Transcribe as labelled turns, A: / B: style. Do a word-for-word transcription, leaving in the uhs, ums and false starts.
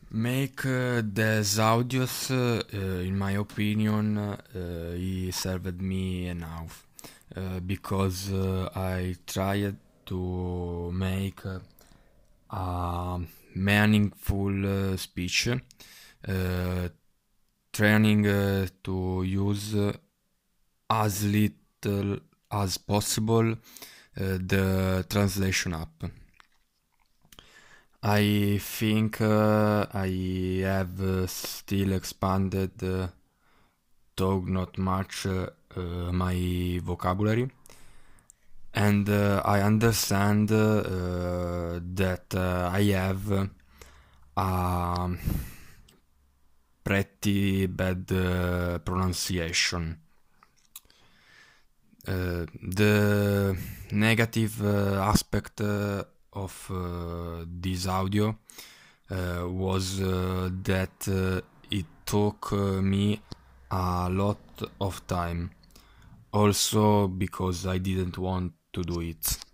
A: Make uh, these audios, uh, uh, in my opinion, uh, he served me enough uh, because uh, I tried to make uh, a meaningful uh, speech, uh, training uh, to use uh, as little as possible uh, the translation app. I think uh, I have uh, still expanded, uh, though not much, uh, uh, my vocabulary, and uh, I understand uh, that uh, I have a pretty bad uh, pronunciation. Uh, the negative uh, aspect uh, of uh, this audio uh, was uh, that uh, it took uh, me a lot of time. Also because I didn't want to do it.